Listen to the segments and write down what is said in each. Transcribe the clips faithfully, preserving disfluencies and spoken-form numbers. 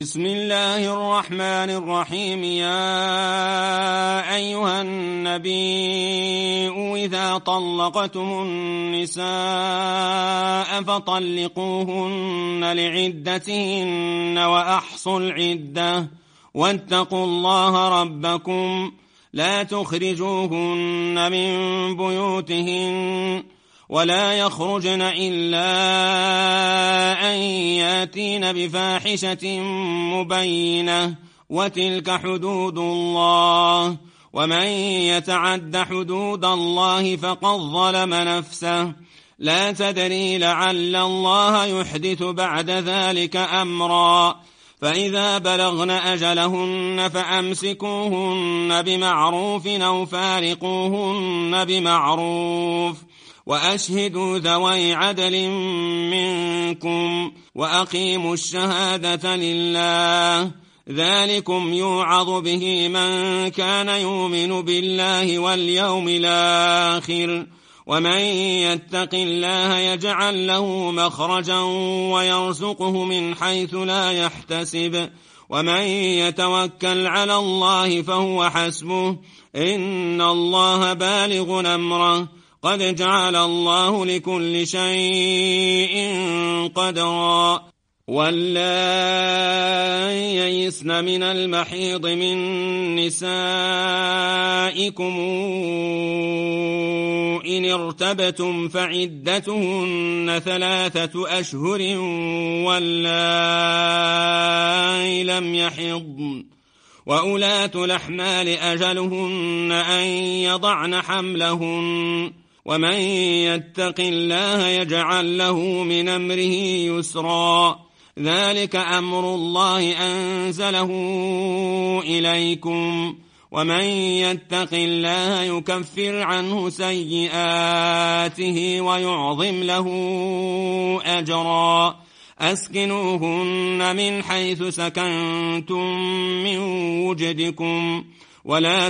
بسم الله الرحمن الرحيم. يا أيها النبي إذا طلقتم النساء فطلقوهن لعدتهن وأحصوا العدة واتقوا الله ربكم لا تخرجوهن من بيوتهن ولا يخرجن إلا أن ياتين بفاحشة مبينة وتلك حدود الله ومن يتعد حدود الله فقد ظلم نفسه لا تدري لعل الله يحدث بعد ذلك أمرا. فإذا بلغن أجلهن فأمسكوهن بمعروف أو فارقوهن بمعروف وأشهدوا ذوي عدل منكم وأقيموا الشهادة لله ذلكم يوعظ به من كان يؤمن بالله واليوم الآخر ومن يتق الله يجعل له مخرجا ويرزقه من حيث لا يحتسب ومن يتوكل على الله فهو حسبه إن الله بالغ أمره قد جعل الله لكل شيء قدرا. واللائي يئسن من المحيض من نسائكم إن ارتبتم فعدتهن ثلاثة أشهر واللائي لم يحضن وأولاة الأحمال أجلهن أن يضعن حملهن ومن يتق الله يجعل له من أمره يسرا ذلك أمر الله أنزله إليكم ومن يتق الله يكفر عنه سيئاته ويعظم له أجرا. أسكنوهن من حيث سكنتم من وجدكم ولا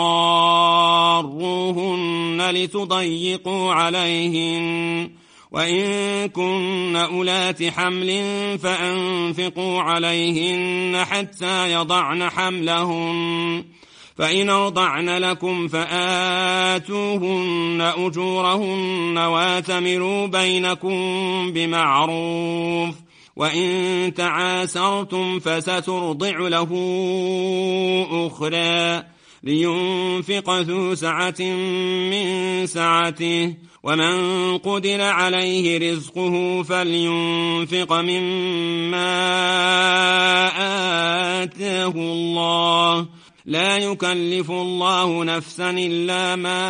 تضاروهن لتضيقوا عليهن وإن كن أولات حمل فأنفقوا عليهن حتى يضعن حملهن فإن أرضعن لكم فآتوهن أجورهن واتمروا بينكم بمعروف وإن تعاسرتم فسترضع له أخرى لينفق ذو سعة من سعته ومن قدر عليه رزقه فلينفق مما آتاه الله لا يكلف الله نفسا إلا ما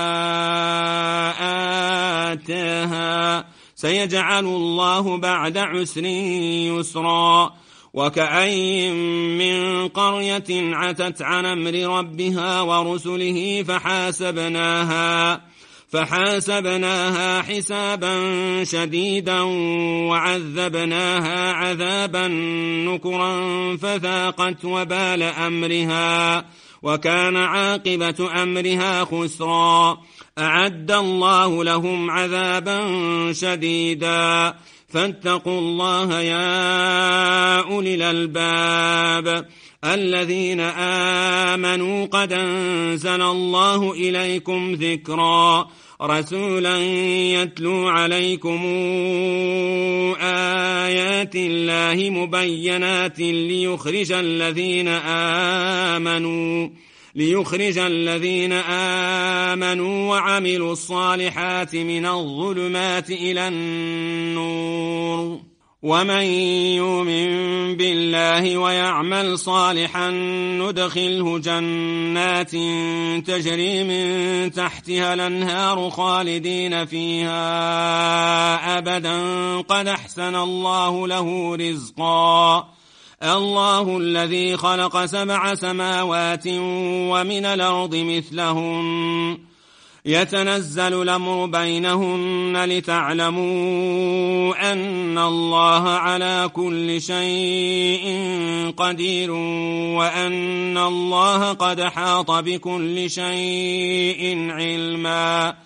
آتاها سيجعل الله بعد عسر يسرا. وكأين من قرية عتت عن أمر ربها ورسله فحاسبناها فحاسبناها حسابا شديدا وعذبناها عذابا نكرا فذاقت وبال أمرها وكان عاقبة أمرها خسرا. أعد الله لهم عذابا شديدا فاتقوا الله يا أولي الألباب الذين آمنوا قد أنزل الله إليكم ذكرا رسولا يتلو عليكم آيات الله مبينات ليخرج الذين آمنوا ليخرج الذين آمنوا وعملوا الصالحات من الظلمات إلى النور ومن يؤمن بالله ويعمل صالحا ندخله جنات تجري من تحتها الأنهار خالدين فيها أبدا قد أحسن الله له رزقا. الله الذي خلق سبع سماوات ومن الأرض مثلهن يتنزل الأمر بينهن لتعلموا أن الله على كل شيء قدير وأن الله قد حاط بكل شيء علما.